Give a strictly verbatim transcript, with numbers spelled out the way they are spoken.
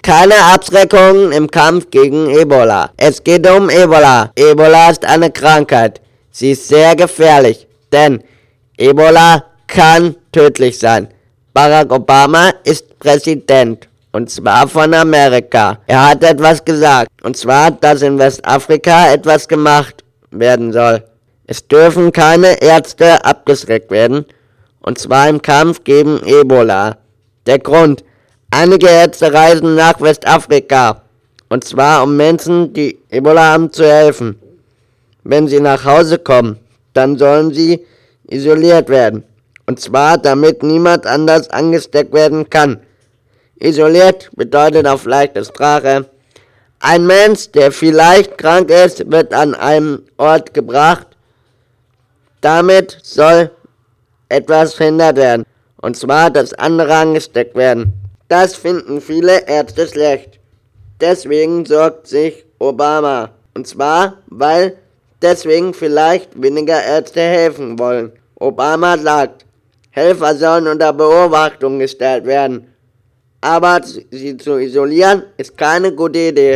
keine Abschreckung im Kampf gegen Ebola. Es geht um Ebola. Ebola ist eine Krankheit. Sie ist sehr gefährlich, denn Ebola kann tödlich sein. Barack Obama ist Präsident, und zwar von Amerika. Er hat etwas gesagt, und zwar, dass in Westafrika etwas gemacht werden soll. Es dürfen keine Ärzte abgeschreckt werden, und zwar im Kampf gegen Ebola. Der Grund: Einige Ärzte reisen nach Westafrika, und zwar um Menschen, die Ebola haben, zu helfen. Wenn sie nach Hause kommen, dann sollen sie isoliert werden, und zwar damit niemand anders angesteckt werden kann. Isoliert bedeutet auf leichte Sprache: Ein Mensch, der vielleicht krank ist, wird an einen Ort gebracht. Damit soll etwas verhindert werden, und zwar, dass andere angesteckt werden. Das finden viele Ärzte schlecht. Deswegen sorgt sich Obama. Und zwar, weil deswegen vielleicht weniger Ärzte helfen wollen. Obama sagt, Helfer sollen unter Beobachtung gestellt werden. Aber sie zu isolieren ist keine gute Idee.